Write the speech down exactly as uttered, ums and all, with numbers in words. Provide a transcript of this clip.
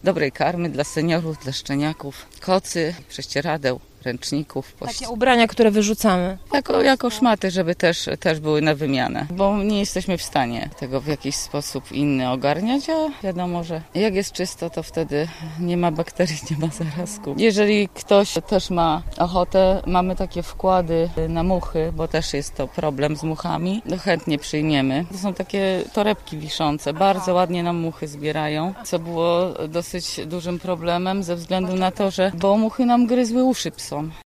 dobrej karmy dla seniorów, dla szczeniaków, kocy, prześcieradeł, ręczników. Pość... Takie ubrania, które wyrzucamy. Jako, jako szmaty, żeby też, też były na wymianę, bo nie jesteśmy w stanie tego w jakiś sposób inny ogarniać, a wiadomo, że jak jest czysto, to wtedy nie ma bakterii, nie ma zarazków. Jeżeli ktoś też ma ochotę, mamy takie wkłady na muchy, bo też jest to problem z muchami, to chętnie przyjmiemy. To są takie torebki wiszące, bardzo ładnie nam muchy zbierają, co było dosyć dużym problemem ze względu na to, że bo muchy nam gryzły uszy psom.